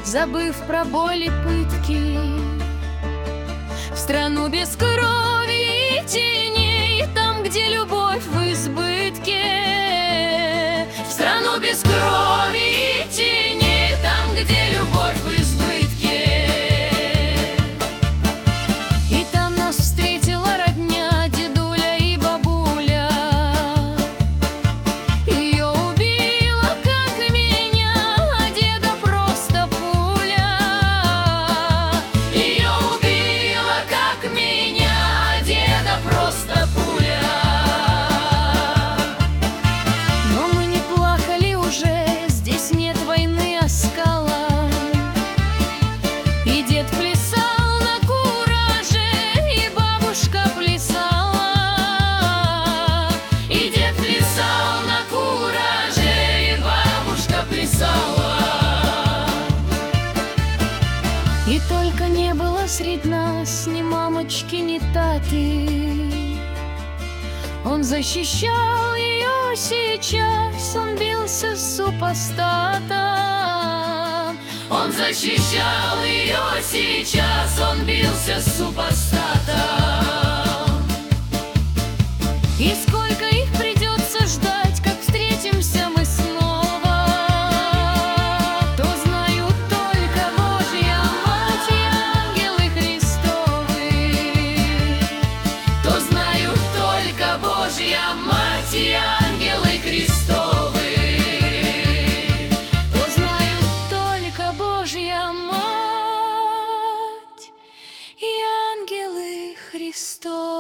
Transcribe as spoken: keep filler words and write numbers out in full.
забыв про боль и пытки, в страну без крови и теней, там, где любовь в избытке. В страну без крови и теней, там, где любовь в избытке. И там нас встретила родня, дедуля и бабуля. Ее убила, как меня, а деда просто пуля. Ее убила, как меня, а деда просто пуля. Но мы не плакали уже, здесь нет войны, а скала. И дед плясал на кураже, и бабушка плясала. И дед плясал на кураже, и бабушка плясала. И только не было среди нас ни мамочки, ни таты. Он защищал ее сейчас, он бился с супостатом. Он защищал ее сейчас, он бился с супостатом. И сколько их придется ждать, как встретимся мы снова, то знают только Божья Мать и ангелы Христовы. То знают только Божья Мать и ангелы Христовы. То знают только Божья Мать и ангелы Христовы.